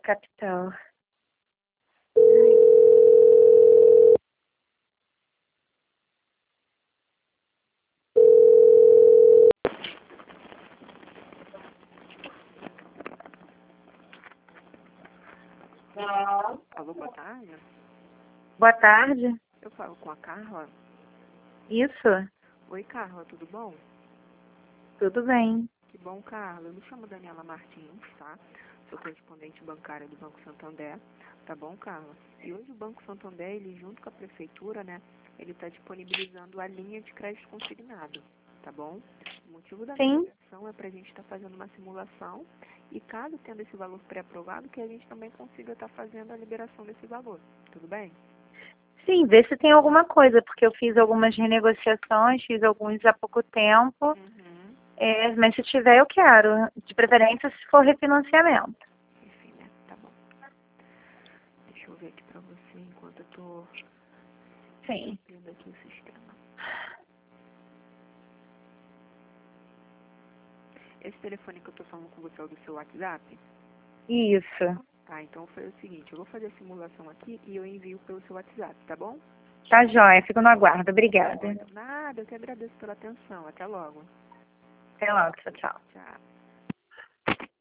capital. Alô, boa tarde. Boa tarde. Eu falo com a Carla. Isso, Oi, Carla, tudo bom? tudo bem. Que bom, Carla. Eu me chamo Daniela Martins, tá? Sou correspondente bancária do Banco Santander. Tá bom, Carla? E hoje o Banco Santander, ele junto com a prefeitura, né? Ele está disponibilizando a linha de crédito consignado, tá bom? O motivo da minha Sim, ligação é para a gente estar fazendo uma simulação e caso tendo esse valor pré-aprovado, que a gente também consiga estar fazendo a liberação desse valor. Tudo bem? sim, vê se tem alguma coisa, porque eu fiz algumas renegociações, fiz alguns há pouco tempo. Uhum. Mas se tiver, eu quero. De preferência, se for refinanciamento. Enfim, né? Tá bom. Deixa eu ver aqui pra você enquanto eu tô Sim. vendo aqui o sistema. Esse telefone que eu tô falando com você é o do seu WhatsApp? Isso. Tá, então foi o seguinte, eu vou fazer a simulação aqui e eu envio pelo seu WhatsApp, tá bom? Tá joia, fico no aguardo. Obrigada. Nada, eu que agradeço pela atenção. Até logo. Até logo, tchau, tchau. Tchau.